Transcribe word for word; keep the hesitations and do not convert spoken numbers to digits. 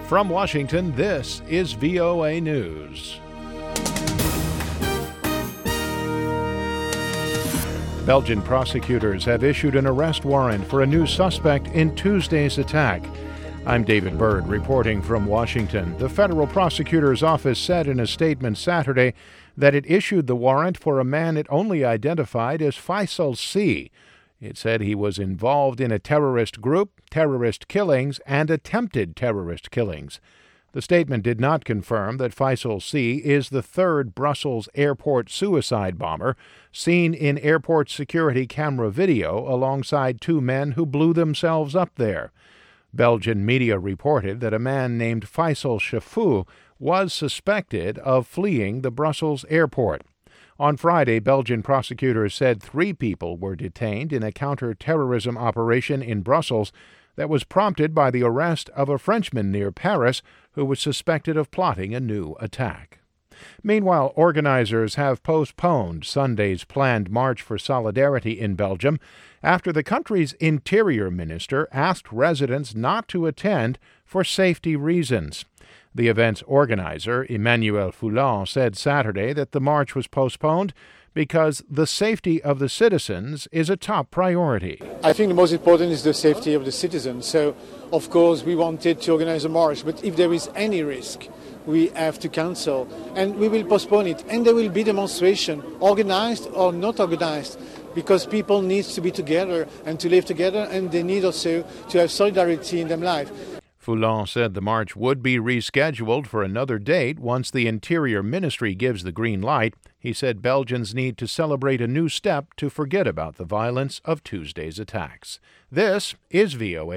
From Washington, this is V O A News. Belgian prosecutors have issued an arrest warrant for a new suspect in Tuesday's attack. I'm David Byrd reporting from Washington. The federal prosecutor's office said in a statement Saturday that it issued the warrant for a man it only identified as Faisal C. It said he was involved in a terrorist group, terrorist killings, and attempted terrorist killings. The statement did not confirm that Faisal C. is the third Brussels airport suicide bomber seen in airport security camera video alongside two men who blew themselves up there. Belgian media reported that a man named Faisal Chafou was suspected of fleeing the Brussels airport. On Friday, Belgian prosecutors said three people were detained in a counter-terrorism operation in Brussels that was prompted by the arrest of a Frenchman near Paris who was suspected of plotting a new attack. Meanwhile, organizers have postponed Sunday's planned March for Solidarity in Belgium after the country's interior minister asked residents not to attend for safety reasons. The event's organizer, Emmanuel Foulon, said Saturday that the march was postponed because the safety of the citizens is a top priority. I think the most important is the safety of the citizens. So, of course, we wanted to organize a march, but if there is any risk, we have to cancel, and we will postpone it. And there will be demonstration, organized or not organized, because people need to be together and to live together, and they need also to have solidarity in their life. Foulon said the march would be rescheduled for another date once the Interior Ministry gives the green light. He said Belgians need to celebrate a new step to forget about the violence of Tuesday's attacks. This is V O A.